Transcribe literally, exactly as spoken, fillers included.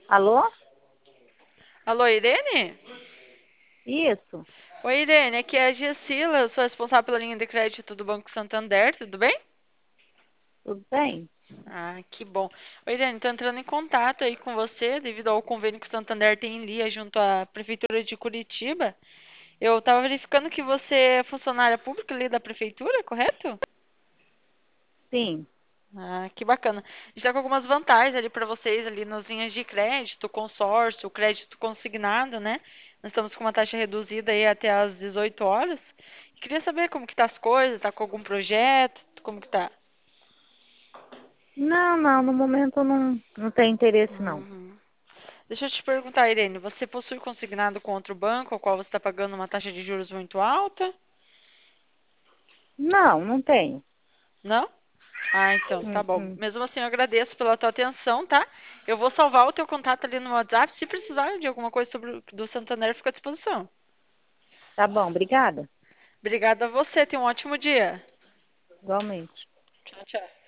Alô? Alô, Irene? Isso, Oi, Irene, aqui é a Giacila, eu sou responsável pela linha de crédito do Banco Santander, tudo bem? tudo bem? Ah, que bom. Oi, Irene, estou entrando em contato aí com você devido ao convênio que o Santander tem em Lia junto à Prefeitura de Curitiba. Eu estava verificando que você é funcionária pública ali da Prefeitura, correto? Sim. Ah, que bacana. A gente está com algumas vantagens ali para vocês ali nas linhas de crédito, consórcio, crédito consignado, né? Nós estamos com uma taxa reduzida aí até às dezoito horas. Queria saber como que tá as coisas, tá com algum projeto, como que tá? Não, não, no momento não, não tem interesse, não. Uhum. Deixa eu te perguntar, Irene, você possui consignado com outro banco, ao qual você está pagando uma taxa de juros muito alta? Não, não tenho. Não? Ah, então, tá Hum, bom. hum. Mesmo assim, eu agradeço pela tua atenção, tá? Eu vou salvar o teu contato ali no WhatsApp. Se precisar de alguma coisa sobre o do Santander, fico à disposição. Tá bom, obrigada. Obrigada a você, tenha um ótimo dia. Igualmente. Tchau, tchau.